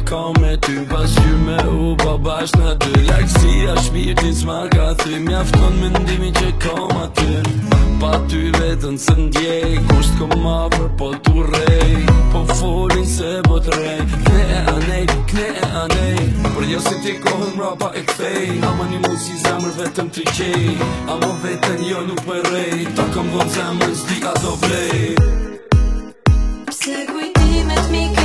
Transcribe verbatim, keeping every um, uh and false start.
ka me ty pas qy me u pa bash në dy Lakësia shpirtin s'ma ka thy Mjafton mendimi që kom aty Pa ty vetën së ndjej Kusht kom afër po t'u rej Po folin se po t'rej Kne e anej, kne e anej Por jo si ti kohën mrapa e kthej Ama një mu si zemër vetëm t'i qej Ama vetën jo nuk me rej Ta kom dhon zemër s'di ato vlej Pse kujtimet mi